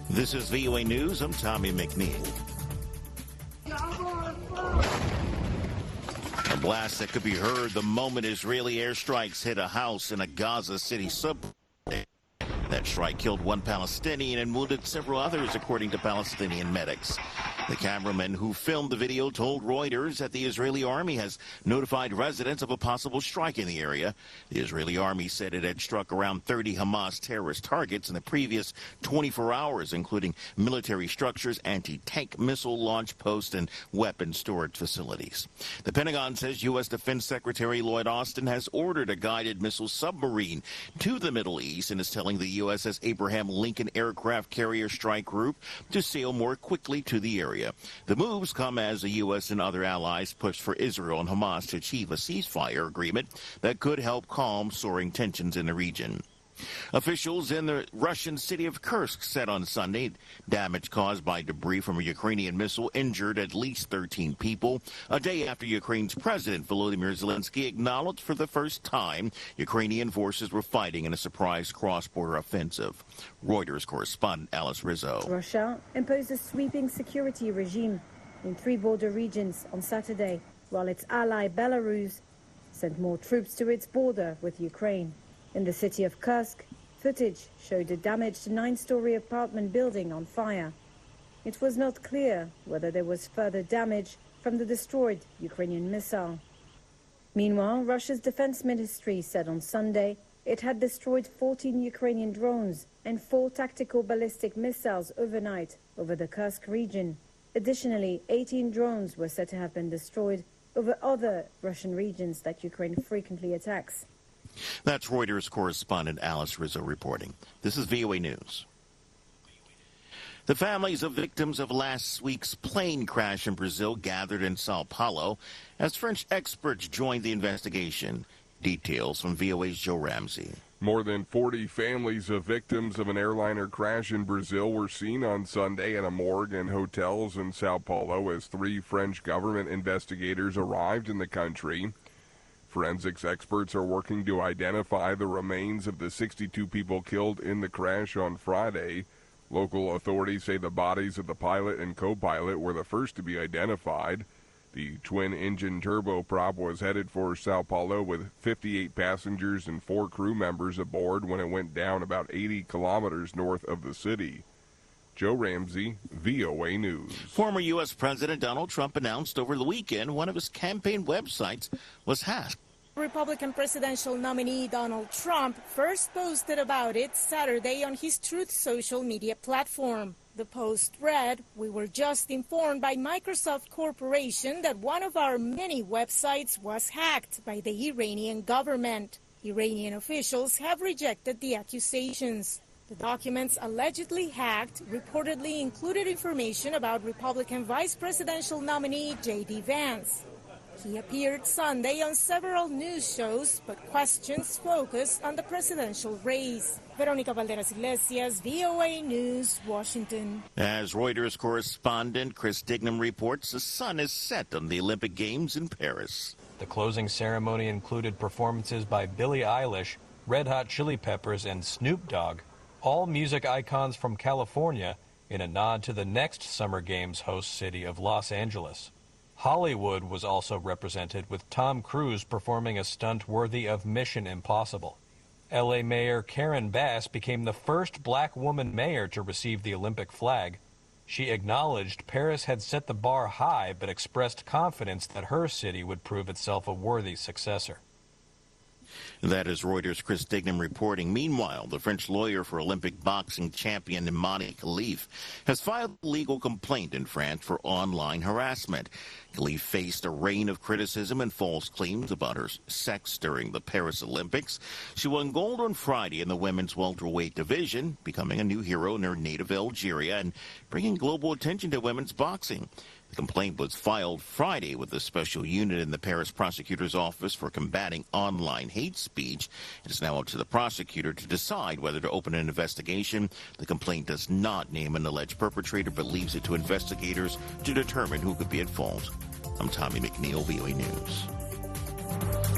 This is VOA News. I'm Tommy McNeil. A blast that could be heard the moment Israeli airstrikes hit a house in a Gaza City suburb. That strike killed one Palestinian and wounded several others, according to Palestinian medics. The cameraman who filmed the video told Reuters that the Israeli army has notified residents of a possible strike in the area. The Israeli army said it had struck around 30 Hamas terrorist targets in the previous 24 hours, including military structures, anti-tank missile launch posts, and weapon storage facilities. The Pentagon says U.S. Defense Secretary Lloyd Austin has ordered a guided missile submarine to the Middle East and is telling the USS Abraham Lincoln Aircraft Carrier Strike Group to sail more quickly to the area. The moves come as the U.S. and other allies push for Israel and Hamas to achieve a ceasefire agreement that could help calm soaring tensions in the region. Officials in the Russian city of Kursk said on Sunday damage caused by debris from a Ukrainian missile injured at least 13 people, a day after Ukraine's President Volodymyr Zelensky acknowledged for the first time Ukrainian forces were fighting in a surprise cross-border offensive. Reuters correspondent Alice Rizzo. Russia imposed a sweeping security regime in 3 border regions on Saturday, while its ally Belarus sent more troops to its border with Ukraine. In the city of Kursk, footage showed a damaged 9-story apartment building on fire. It was not clear whether there was further damage from the destroyed Ukrainian missile. Meanwhile, Russia's defense ministry said on Sunday it had destroyed 14 Ukrainian drones and 4 tactical ballistic missiles overnight over the Kursk region. Additionally, 18 drones were said to have been destroyed over other Russian regions that Ukraine frequently attacks. That's Reuters correspondent Alice Rizzo reporting. This is VOA News. The families of victims of last week's plane crash in Brazil gathered in Sao Paulo as French experts joined the investigation. Details from VOA's Joe Ramsey. More than 40 families of victims of an airliner crash in Brazil were seen on Sunday at a morgue and hotels in Sao Paulo as 3 French government investigators arrived in the country. Forensics experts are working to identify the remains of the 62 people killed in the crash on Friday. Local authorities say the bodies of the pilot and co-pilot were the first to be identified. The twin-engine turboprop was headed for Sao Paulo with 58 passengers and 4 crew members aboard when it went down about 80 kilometers north of the city. Joe Ramsey, VOA News. Former U.S. President Donald Trump announced over the weekend one of his campaign websites was hacked. Republican presidential nominee Donald Trump first posted about it Saturday on his Truth social media platform. The post read, "We were just informed by Microsoft Corporation that one of our many websites was hacked by the Iranian government. Iranian officials have rejected the accusations." The documents allegedly hacked reportedly included information about Republican vice presidential nominee J.D. Vance. He appeared Sunday on several news shows, but questions focused on the presidential race. Veronica Valderas Iglesias, VOA News, Washington. As Reuters correspondent Chris Dignam reports, the sun is set on the Olympic Games in Paris. The closing ceremony included performances by Billie Eilish, Red Hot Chili Peppers, and Snoop Dogg, all music icons from California, in a nod to the next Summer Games host city of Los Angeles. Hollywood was also represented, with Tom Cruise performing a stunt worthy of Mission Impossible. L.A. Mayor Karen Bass became the first black woman mayor to receive the Olympic flag. She acknowledged Paris had set the bar high, but expressed confidence that her city would prove itself a worthy successor. That is Reuters' Chris Dignam reporting. Meanwhile, the French lawyer for Olympic boxing champion Imani Khalif has filed a legal complaint in France for online harassment. Khalif faced a rain of criticism and false claims about her sex during the Paris Olympics. She won gold on Friday in the women's welterweight division, becoming a new hero in her native Algeria and bringing global attention to women's boxing. The complaint was filed Friday with a special unit in the Paris prosecutor's office for combating online hate speech. It is now up to the prosecutor to decide whether to open an investigation. The complaint does not name an alleged perpetrator, but leaves it to investigators to determine who could be at fault. I'm Tommy McNeil, VOA News.